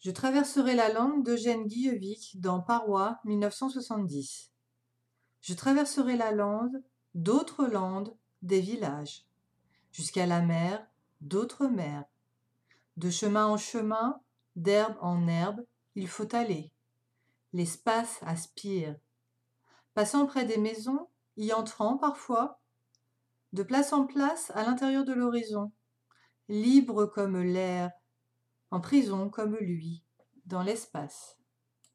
Je traverserai la lande d'Eugène Guillevic dans Parois 1970. Je traverserai la lande, d'autres landes, des villages. Jusqu'à la mer, d'autres mers. De chemin en chemin, d'herbe en herbe, il faut aller. L'espace aspire. Passant près des maisons, y entrant parfois, de place en place à l'intérieur de l'horizon, libre comme l'air, en prison comme lui, dans l'espace.